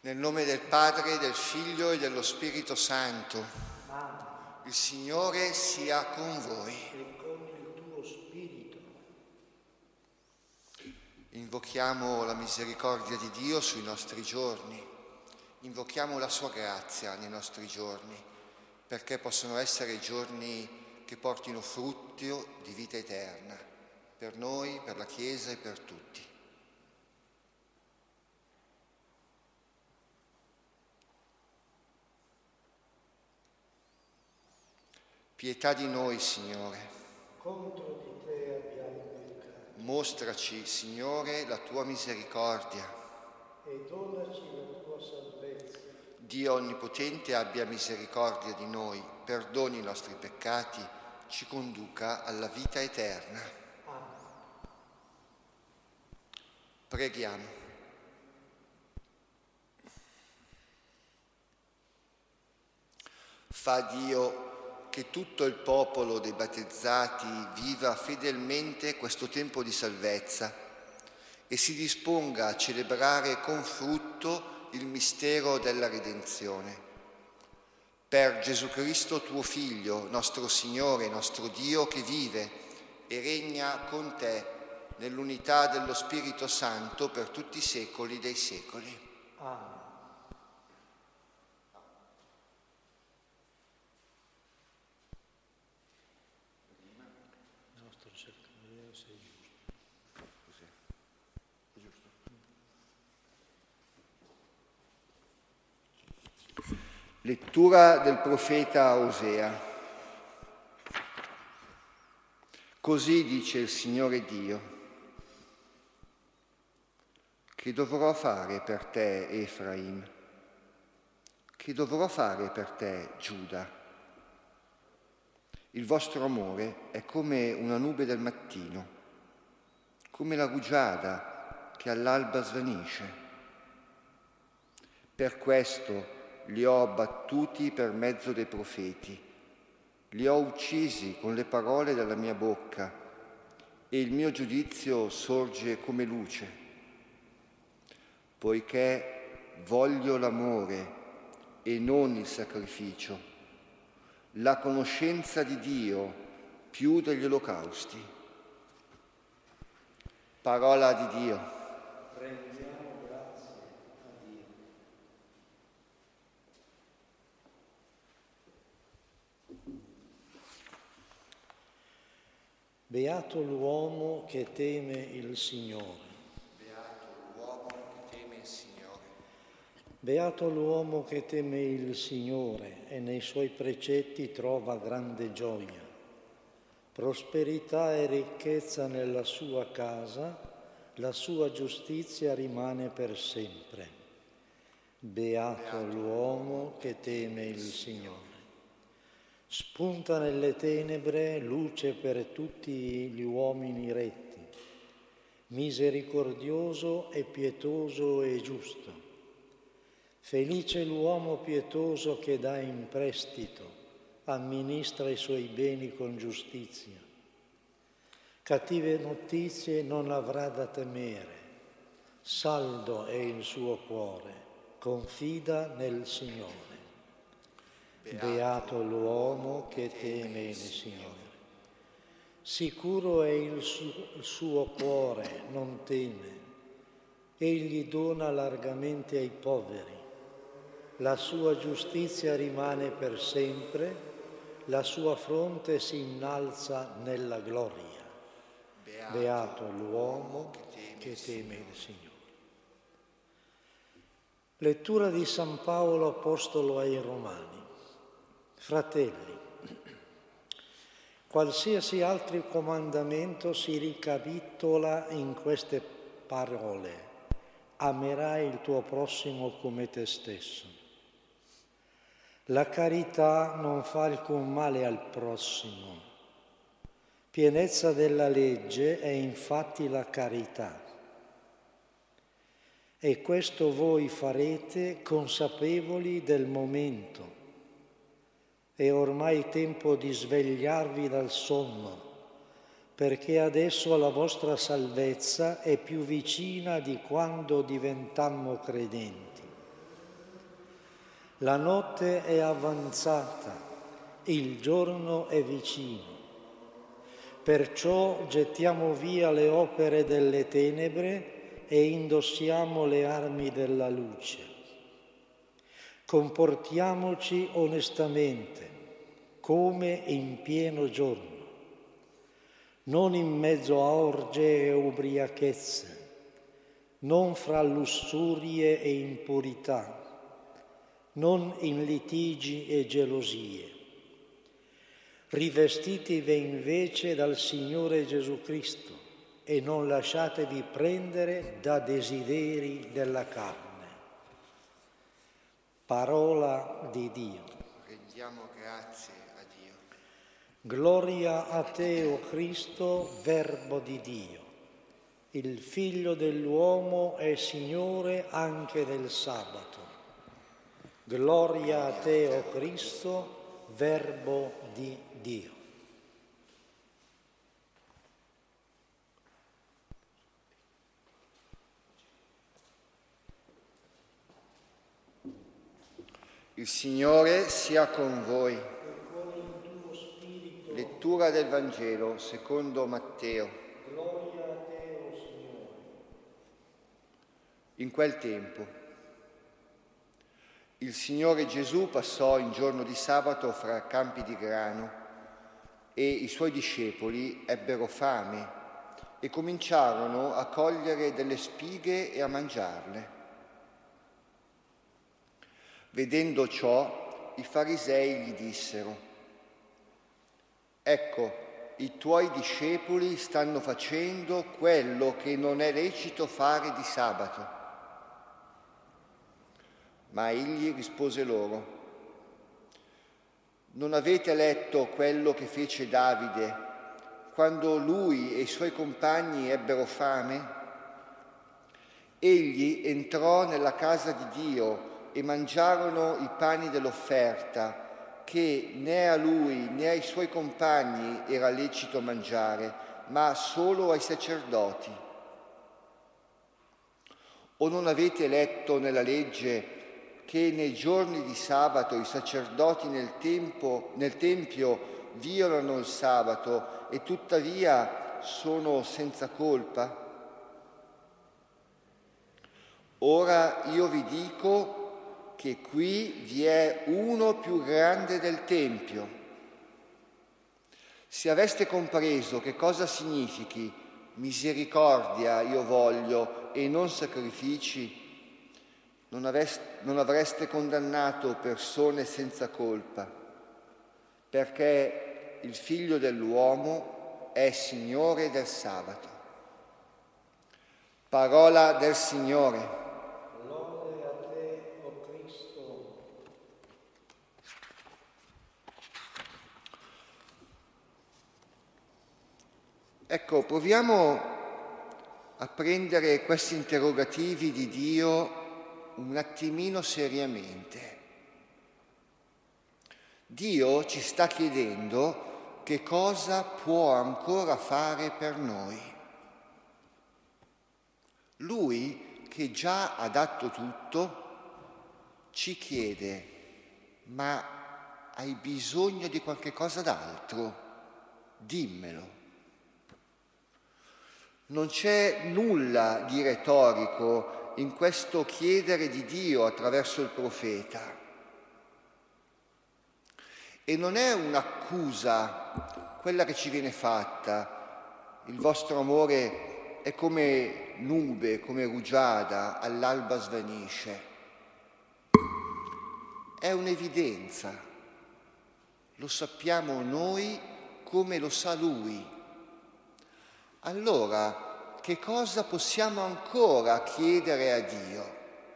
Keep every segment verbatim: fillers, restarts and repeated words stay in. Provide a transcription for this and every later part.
Nel nome del Padre, del Figlio e dello Spirito Santo. Amen. Il Signore sia con voi. E con il tuo spirito. Invochiamo la misericordia di Dio sui nostri giorni. Invochiamo la sua grazia nei nostri giorni, perché possono essere giorni che portino frutto di vita eterna, per noi, per la Chiesa e per tutti. Pietà di noi, Signore. Contro di te abbiamo peccato. Mostraci, Signore, la tua misericordia. E donaci la tua salvezza. Dio Onnipotente abbia misericordia di noi, perdoni i nostri peccati, ci conduca alla vita eterna. Amen. Preghiamo. Fa Dio che tutto il popolo dei battezzati viva fedelmente questo tempo di salvezza e si disponga a celebrare con frutto il mistero della redenzione. Per Gesù Cristo, tuo Figlio, nostro Signore, nostro Dio, che vive e regna con te nell'unità dello Spirito Santo per tutti i secoli dei secoli. Amen. Lettura del profeta Osea. Così dice il Signore Dio: che dovrò fare per te, Efraim? Che dovrò fare per te, Giuda? Il vostro amore è come una nube del mattino, come la rugiada che all'alba svanisce. Per questo li ho abbattuti per mezzo dei profeti, li ho uccisi con le parole della mia bocca, e il mio giudizio sorge come luce. Poiché voglio l'amore e non il sacrificio, la conoscenza di Dio più degli olocausti. Parola di Dio. Rendiamo grazie a Dio. Beato l'uomo che teme il Signore. Beato l'uomo che teme il Signore. Beato l'uomo che teme il Signore e nei suoi precetti trova grande gioia. Prosperità e ricchezza nella sua casa, la sua giustizia rimane per sempre. Beato, Beato l'uomo che teme il Signore. Spunta nelle tenebre luce per tutti gli uomini retti, misericordioso e pietoso e giusto. Felice l'uomo pietoso che dà in prestito, amministra i suoi beni con giustizia. Cattive notizie non avrà da temere, saldo è il suo cuore, confida nel Signore. Beato l'uomo che teme il Signore. Sicuro è il suo, il suo cuore, non teme. Egli dona largamente ai poveri. La sua giustizia rimane per sempre, la sua fronte si innalza nella gloria. Beato l'uomo che teme il Signore. Lettura di San Paolo Apostolo ai Romani. Fratelli, qualsiasi altro comandamento si ricapitola in queste parole: amerai il tuo prossimo come te stesso. La carità non fa alcun male al prossimo. Pienezza della legge è infatti la carità. E questo voi farete consapevoli del momento. È ormai tempo di svegliarvi dal sonno, perché adesso la vostra salvezza è più vicina di quando diventammo credenti. La notte è avanzata, il giorno è vicino. Perciò gettiamo via le opere delle tenebre e indossiamo le armi della luce. Comportiamoci onestamente, come in pieno giorno, non in mezzo a orge e ubriachezze, non fra lussurie e impurità, non in litigi e gelosie. Rivestitevi invece dal Signore Gesù Cristo e non lasciatevi prendere da desideri della carne. Parola di Dio. Rendiamo grazie a Dio. Gloria a te, o Cristo, Verbo di Dio. Il Figlio dell'uomo è Signore anche del sabato. Gloria a te, o Cristo, Verbo di Dio. Il Signore sia con voi. Lettura del Vangelo secondo Matteo. Gloria a te, o Signore. In quel tempo il Signore Gesù passò in giorno di sabato fra campi di grano e i suoi discepoli ebbero fame e cominciarono a cogliere delle spighe e a mangiarle. Vedendo ciò, i farisei gli dissero: «Ecco, i tuoi discepoli stanno facendo quello che non è lecito fare di sabato». Ma egli rispose loro: «Non avete letto quello che fece Davide quando lui e i suoi compagni ebbero fame? Egli entrò nella casa di Dio e mangiarono i pani dell'offerta, che né a lui né ai suoi compagni era lecito mangiare, ma solo ai sacerdoti. O non avete letto nella legge che nei giorni di sabato i sacerdoti nel, tempo, nel Tempio violano il sabato e tuttavia sono senza colpa? Ora io vi dico che qui vi è uno più grande del Tempio. Se aveste compreso che cosa significhi misericordia io voglio e non sacrifici, non, aveste, non avreste condannato persone senza colpa, perché il Figlio dell'uomo è Signore del sabato. Parola del Signore. Lode a te, o Cristo. Ecco, proviamo a prendere questi interrogativi di Dio un attimino seriamente. Dio ci sta chiedendo che cosa può ancora fare per noi. Lui, che già ha dato tutto, ci chiede: ma hai bisogno di qualche cosa d'altro? Dimmelo. Non c'è nulla di retorico in questo chiedere di Dio attraverso il profeta. E non è un'accusa quella che ci viene fatta: il vostro amore è come nube, come rugiada, all'alba svanisce. È un'evidenza, lo sappiamo noi come lo sa Lui. Allora, che cosa possiamo ancora chiedere a Dio?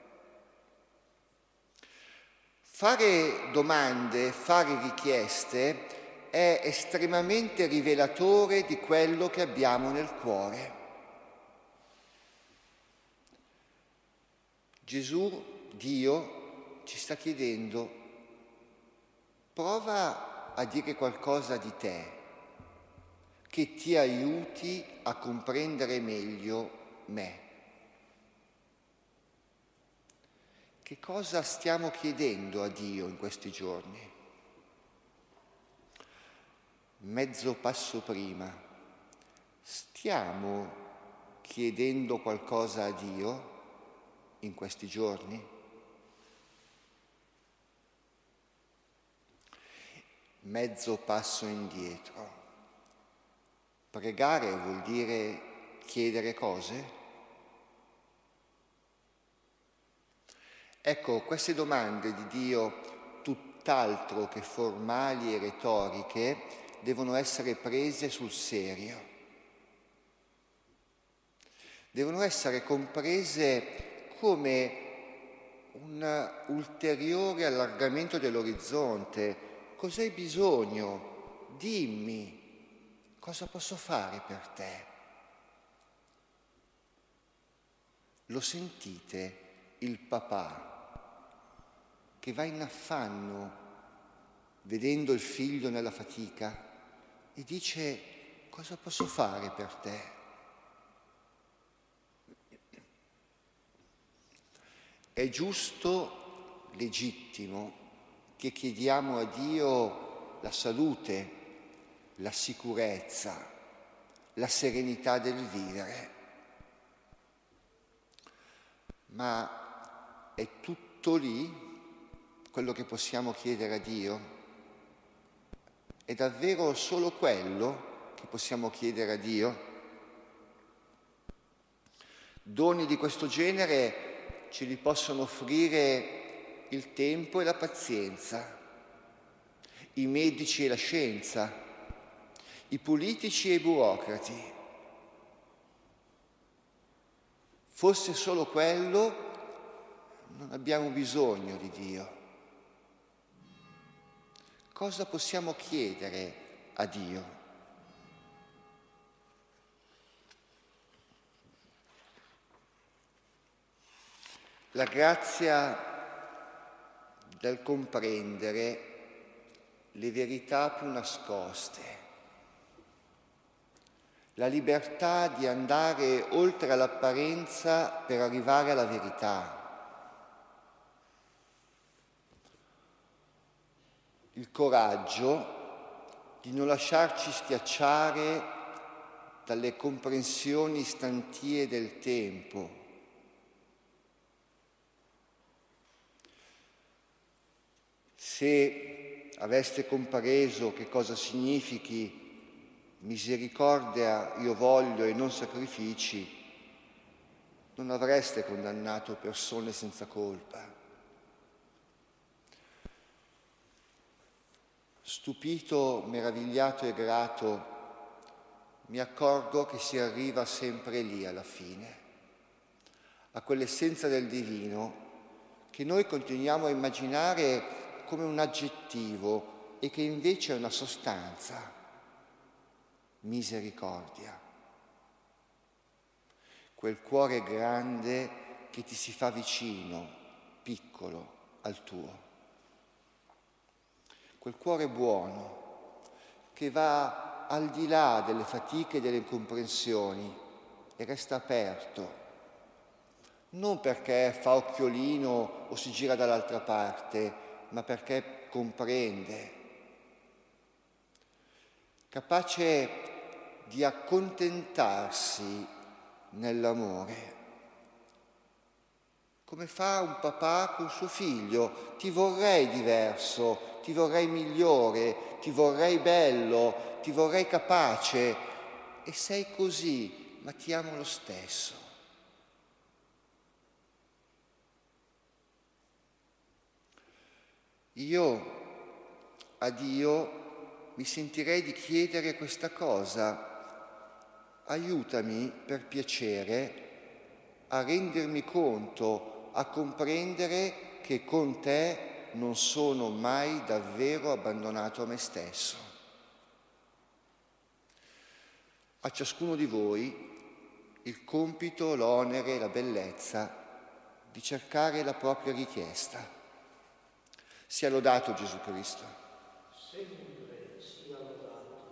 Fare domande, fare richieste è estremamente rivelatore di quello che abbiamo nel cuore. Gesù, Dio, ci sta chiedendo: prova a dire qualcosa di te che ti aiuti a comprendere meglio me. Che cosa stiamo chiedendo a Dio in questi giorni? Mezzo passo prima, stiamo chiedendo qualcosa a Dio in questi giorni? Mezzo passo indietro. Pregare vuol dire chiedere cose? Ecco, queste domande di Dio, tutt'altro che formali e retoriche, devono essere prese sul serio. Devono essere comprese come un ulteriore allargamento dell'orizzonte. Cos'hai bisogno? Dimmi, cosa posso fare per te? Lo sentite il papà che va in affanno vedendo il figlio nella fatica e dice: cosa posso fare per te? È giusto, legittimo, che chiediamo a Dio la salute, la sicurezza, la serenità del vivere. Ma è tutto lì quello che possiamo chiedere a Dio? È davvero solo quello che possiamo chiedere a Dio? Doni di questo genere ce li possono offrire il tempo e la pazienza, i medici e la scienza, i politici e i burocrati. Fosse solo quello, non abbiamo bisogno di Dio. Cosa possiamo chiedere a Dio? La grazia del comprendere le verità più nascoste, la libertà di andare oltre l'apparenza per arrivare alla verità, il coraggio di non lasciarci schiacciare dalle comprensioni stantie del tempo. Se aveste compreso che cosa significhi misericordia io voglio e non sacrifici, non avreste condannato persone senza colpa. Stupito, meravigliato e grato, mi accorgo che si arriva sempre lì alla fine, a quell'essenza del divino che noi continuiamo a immaginare come un aggettivo e che invece è una sostanza: misericordia. Quel cuore grande che ti si fa vicino, piccolo, al tuo. Quel cuore buono che va al di là delle fatiche e delle incomprensioni e resta aperto, non perché fa occhiolino o si gira dall'altra parte, ma perché comprende, capace di accontentarsi nell'amore, come fa un papà con suo figlio. Ti vorrei diverso, ti vorrei migliore, ti vorrei bello, ti vorrei capace, e sei così, ma ti amo lo stesso. Io a Dio mi sentirei di chiedere questa cosa: aiutami per piacere a rendermi conto, a comprendere che con te non sono mai davvero abbandonato a me stesso. A ciascuno di voi il compito, l'onere, la bellezza di cercare la propria richiesta. Sia lodato Gesù Cristo. Sempre sia lodato.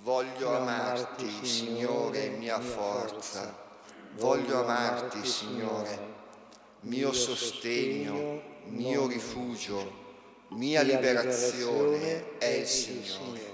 Voglio amarti, Signore, mia forza. Voglio amarti, Signore, mio sostegno, mio rifugio, mia liberazione è il Signore.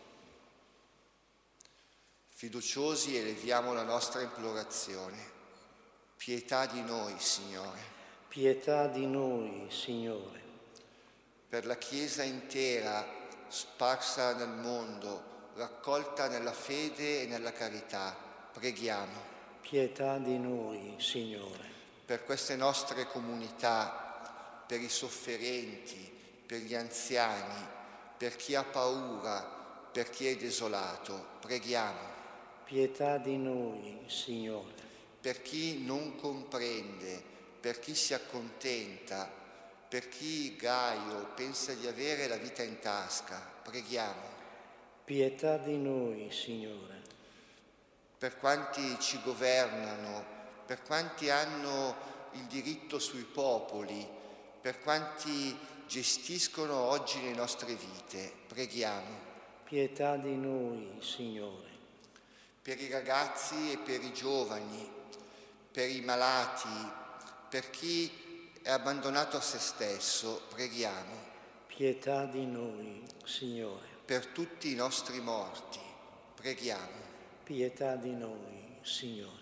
Fiduciosi eleviamo la nostra implorazione. Pietà di noi, Signore. Pietà di noi, Signore. Per la Chiesa intera, sparsa nel mondo, raccolta nella fede e nella carità, preghiamo. Pietà di noi, Signore. Per queste nostre comunità, per i sofferenti, per gli anziani, per chi ha paura, per chi è desolato, preghiamo. Pietà di noi, Signore. Per chi non comprende, per chi si accontenta, per chi gaio pensa di avere la vita in tasca, preghiamo. Pietà di noi, Signore. Per quanti ci governano, per quanti hanno il diritto sui popoli, per quanti gestiscono oggi le nostre vite, preghiamo. Pietà di noi, Signore. Per i ragazzi e per i giovani, per i malati, per chi è abbandonato a se stesso, preghiamo. Pietà di noi, Signore. Per tutti i nostri morti, preghiamo. Pietà di noi, Signore.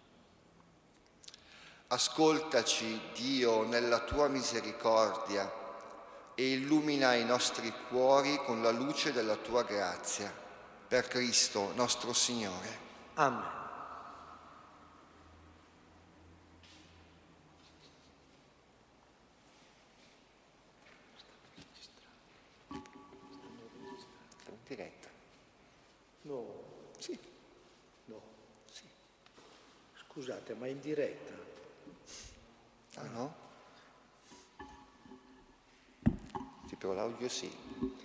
Ascoltaci, Dio, nella tua misericordia e illumina i nostri cuori con la luce della tua grazia. Per Cristo nostro Signore. Amen. Diretta. No. Sì. No. Sì. Scusate, ma in diretta? Ah no? Sì, però l'audio sì.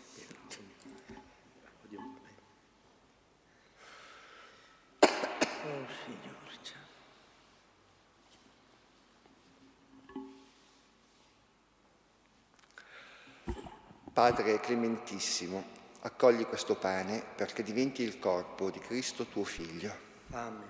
Oh Signore, ciao. Padre clementissimo, accogli questo pane perché diventi il corpo di Cristo tuo Figlio. Amen.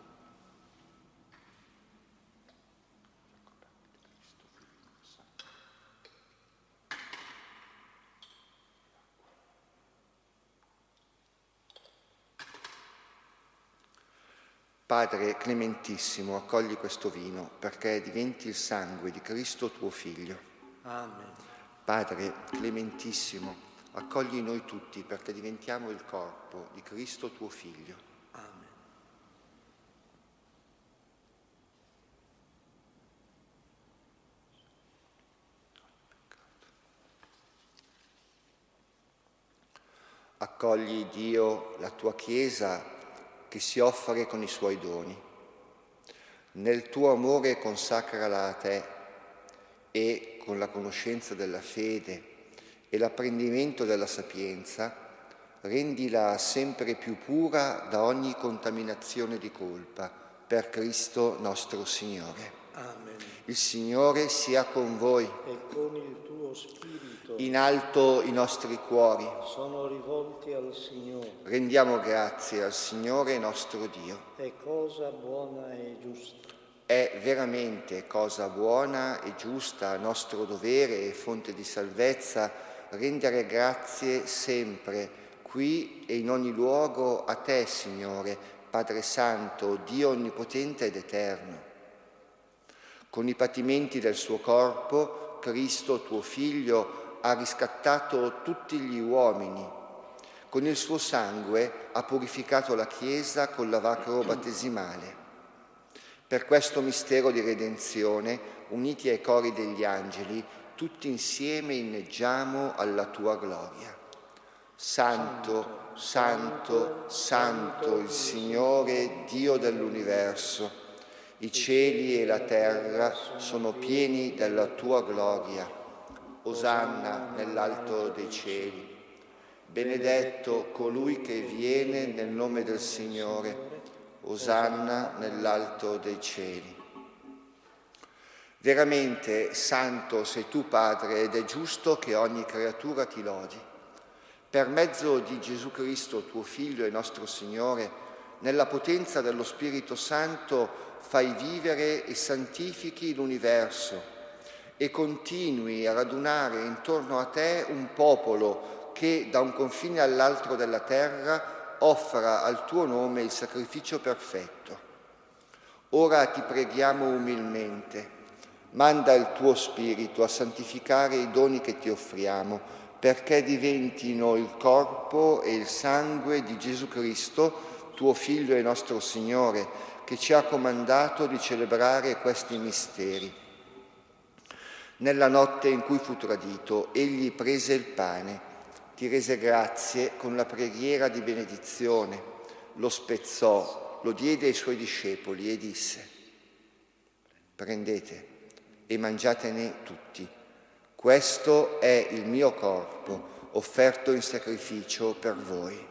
Padre clementissimo, accogli questo vino perché diventi il sangue di Cristo tuo Figlio. Amen. Padre clementissimo, accogli noi tutti perché diventiamo il corpo di Cristo tuo Figlio. Amen. Accogli, Dio, la tua Chiesa che si offre con i suoi doni. Nel tuo amore consacrala a te e, con la conoscenza della fede e l'apprendimento della sapienza, rendila sempre più pura da ogni contaminazione di colpa, per Cristo nostro Signore. Amen. Il Signore sia con voi. E con il tuo spirito. In alto i nostri cuori. Sono rivolti al Signore. Rendiamo grazie al Signore nostro Dio. È cosa buona e giusta. È veramente cosa buona e giusta, nostro dovere e fonte di salvezza, rendere grazie sempre, qui e in ogni luogo, a te, Signore, Padre Santo, Dio onnipotente ed eterno. Con i patimenti del suo corpo, Cristo, tuo Figlio, ha riscattato tutti gli uomini. Con il suo sangue ha purificato la Chiesa col lavacro battesimale. Per questo mistero di redenzione, uniti ai cori degli angeli, tutti insieme inneggiamo alla tua gloria. Santo, santo, santo il Signore, Dio dell'universo. I cieli e la terra sono pieni della tua gloria. Osanna nell'alto dei cieli. Benedetto colui che viene nel nome del Signore. Osanna nell'alto dei cieli. Veramente santo sei tu, Padre, ed è giusto che ogni creatura ti lodi. Per mezzo di Gesù Cristo, tuo Figlio e nostro Signore, nella potenza dello Spirito Santo fai vivere e santifichi l'universo e continui a radunare intorno a te un popolo che da un confine all'altro della terra offra al tuo nome il sacrificio perfetto. Ora ti preghiamo umilmente, manda il tuo Spirito a santificare i doni che ti offriamo, perché diventino il corpo e il sangue di Gesù Cristo, tuo Figlio e nostro Signore, che ci ha comandato di celebrare questi misteri. Nella notte in cui fu tradito, egli prese il pane, ti rese grazie con la preghiera di benedizione, lo spezzò, lo diede ai suoi discepoli e disse: prendete e mangiatene tutti. Questo è il mio corpo, offerto in sacrificio per voi.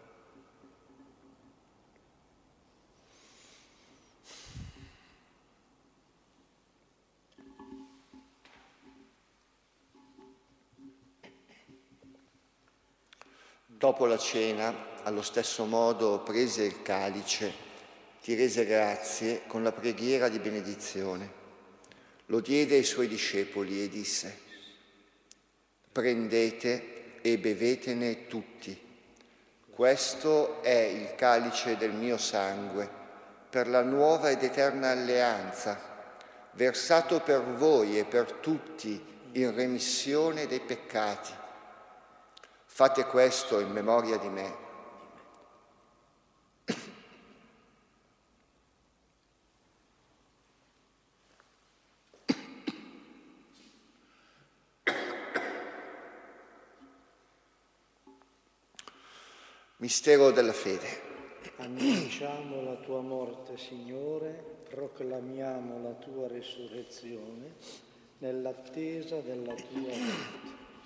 Dopo la cena, allo stesso modo, prese il calice, ti rese grazie con la preghiera di benedizione. Lo diede ai suoi discepoli e disse: prendete e bevetene tutti. Questo è il calice del mio sangue, per la nuova ed eterna alleanza, versato per voi e per tutti in remissione dei peccati. Fate questo in memoria di me. Mistero della fede. Annunciamo la tua morte, Signore, proclamiamo la tua resurrezione nell'attesa della tua morte.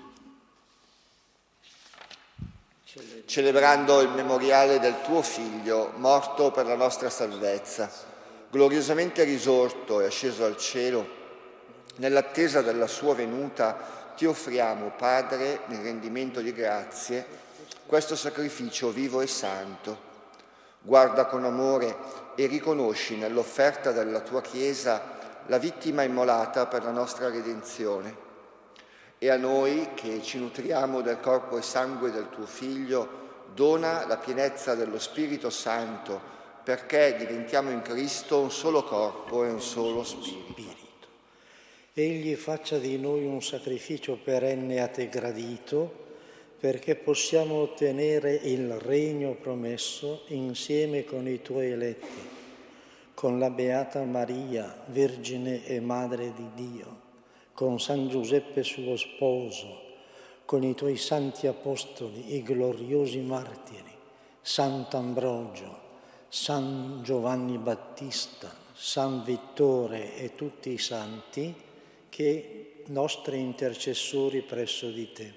Celebrando il memoriale del tuo Figlio, morto per la nostra salvezza, gloriosamente risorto e asceso al cielo, nell'attesa della sua venuta, ti offriamo, Padre, in rendimento di grazie, questo sacrificio vivo e santo. Guarda con amore e riconosci nell'offerta della tua Chiesa la vittima immolata per la nostra redenzione. E a noi, che ci nutriamo del corpo e sangue del tuo Figlio, dona la pienezza dello Spirito Santo, perché diventiamo in Cristo un solo corpo e un solo Spirito. Egli faccia di noi un sacrificio perenne a te gradito, perché possiamo ottenere il regno promesso insieme con i tuoi eletti, con la Beata Maria, Vergine e Madre di Dio, con San Giuseppe suo sposo, con i tuoi santi apostoli, i gloriosi martiri, Sant'Ambrogio, San Giovanni Battista, San Vittore e tutti i santi, che nostri intercessori presso di te.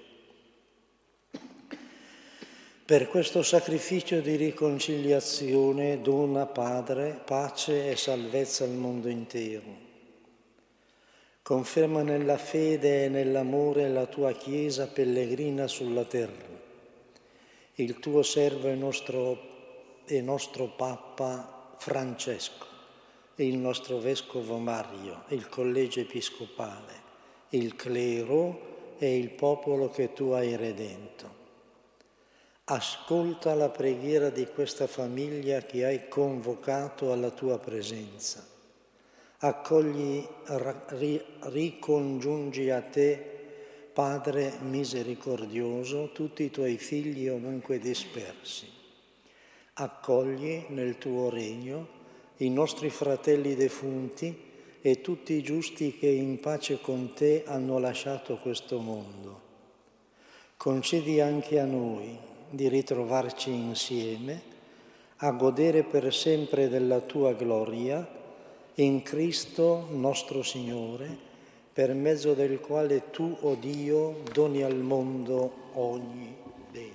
Per questo sacrificio di riconciliazione dona, Padre, pace e salvezza al mondo intero. Conferma nella fede e nell'amore la tua Chiesa pellegrina sulla terra, il tuo servo e nostro, e nostro Papa Francesco, il nostro Vescovo Mario, il Collegio Episcopale, il clero e il popolo che tu hai redento. Ascolta la preghiera di questa famiglia che hai convocato alla tua presenza. Accogli, ri, ricongiungi a te, Padre misericordioso, tutti i tuoi figli ovunque dispersi. Accogli nel tuo regno i nostri fratelli defunti e tutti i giusti che in pace con te hanno lasciato questo mondo. Concedi anche a noi di ritrovarci insieme, a godere per sempre della tua gloria, in Cristo nostro Signore, per mezzo del quale tu, o Dio, doni al mondo ogni bene.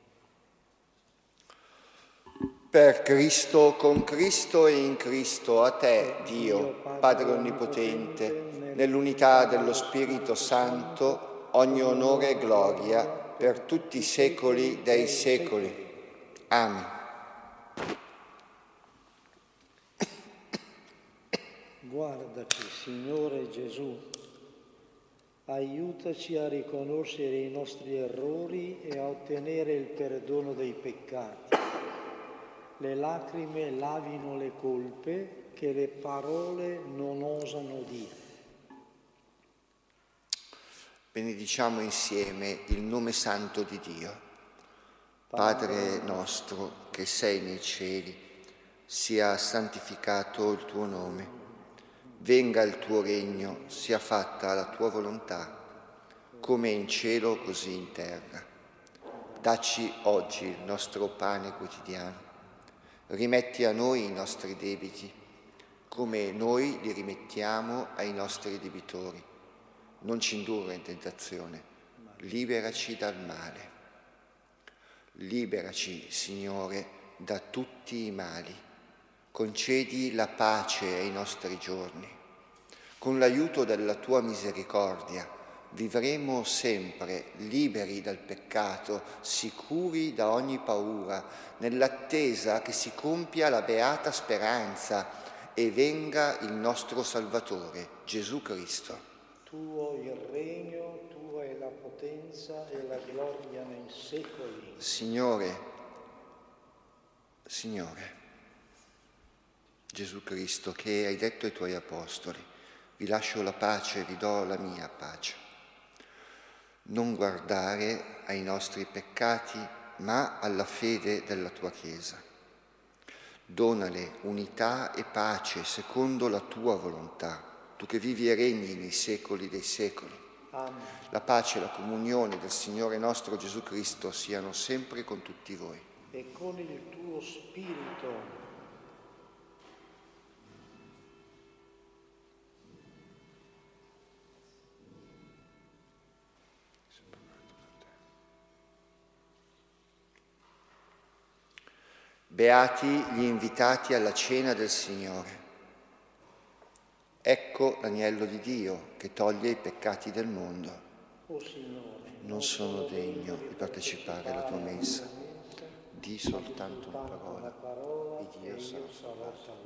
Per Cristo, con Cristo e in Cristo, a te, Dio, Padre Onnipotente, nell'unità dello Spirito Santo, ogni onore e gloria per tutti i secoli dei secoli. Amen. Guardaci, Signore Gesù, aiutaci a riconoscere i nostri errori e a ottenere il perdono dei peccati. Le lacrime lavino le colpe che le parole non osano dire. Benediciamo insieme il nome santo di Dio. Padre nostro che sei nei cieli, sia santificato il tuo nome. Venga il tuo regno, sia fatta la tua volontà, come in cielo così in terra. Dacci oggi il nostro pane quotidiano. Rimetti a noi i nostri debiti, come noi li rimettiamo ai nostri debitori. Non ci indurre in tentazione, liberaci dal male. Liberaci, Signore, da tutti i mali. Concedi la pace ai nostri giorni. Con l'aiuto della tua misericordia vivremo sempre liberi dal peccato, sicuri da ogni paura, nell'attesa che si compia la beata speranza e venga il nostro Salvatore, Gesù Cristo. Tuo il regno, tua è la potenza e la gloria nei secoli. Signore, Signore, Gesù Cristo, che hai detto ai tuoi apostoli, vi lascio la pace, vi do la mia pace. Non guardare ai nostri peccati, ma alla fede della tua Chiesa. Donale unità e pace secondo la tua volontà, tu che vivi e regni nei secoli dei secoli. Amen. La pace e la comunione del Signore nostro Gesù Cristo siano sempre con tutti voi. E con il tuo spirito. Beati gli invitati alla cena del Signore. Ecco l'agnello di Dio che toglie i peccati del mondo. O Signore, non sono degno di partecipare alla tua mensa. Di soltanto una parola e Dio sarà salvato.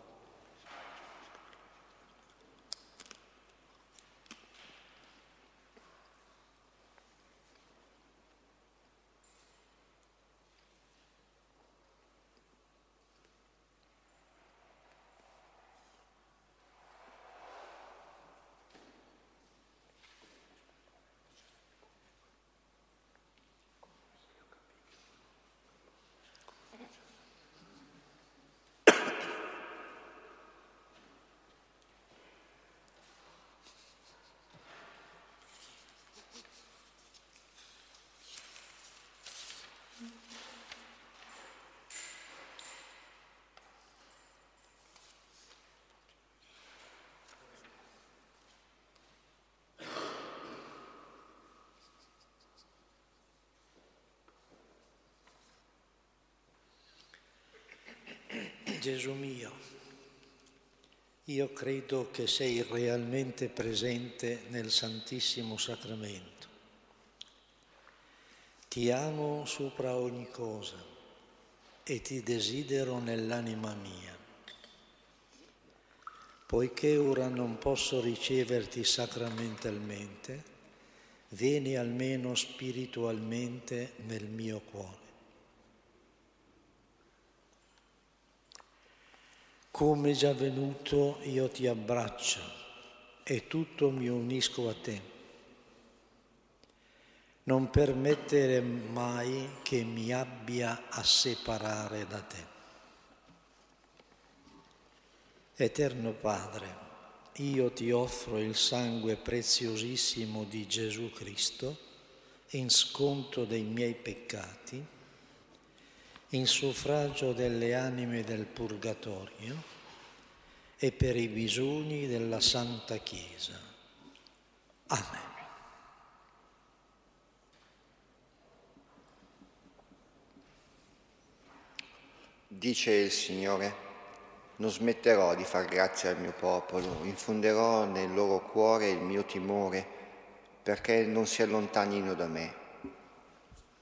Gesù mio, io credo che sei realmente presente nel Santissimo Sacramento. Ti amo sopra ogni cosa e ti desidero nell'anima mia. Poiché ora non posso riceverti sacramentalmente, vieni almeno spiritualmente nel mio cuore. Come già venuto io ti abbraccio e tutto mi unisco a te. Non permettere mai che mi abbia a separare da te. Eterno Padre, io ti offro il sangue preziosissimo di Gesù Cristo in sconto dei miei peccati, in suffragio delle anime del purgatorio e per i bisogni della Santa Chiesa. Amen. Dice il Signore: non smetterò di far grazia al mio popolo, infonderò nel loro cuore il mio timore, perché non si allontanino da me.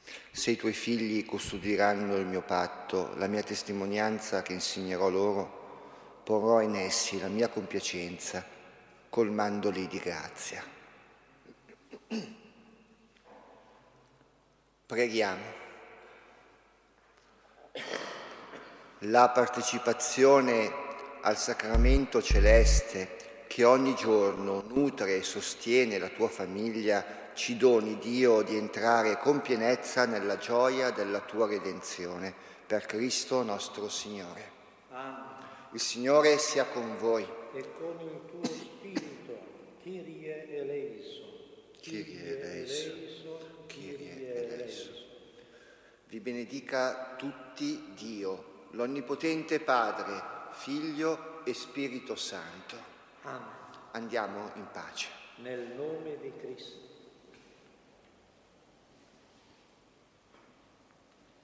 Se i tuoi figli custodiranno il mio patto, la mia testimonianza che insegnerò loro, porrò in essi la mia compiacenza, colmandoli di grazia. Preghiamo. La partecipazione al sacramento celeste che ogni giorno nutre e sostiene la tua famiglia ci doni, Dio, di entrare con pienezza nella gioia della tua redenzione. Per Cristo nostro Signore. Amen. Il Signore sia con voi. E con il tuo spirito, Kyrie eleison. Kyrie eleison, Kyrie eleison. Vi benedica tutti Dio, l'Onnipotente Padre, Figlio e Spirito Santo. Amen. Andiamo in pace. Nel nome di Cristo.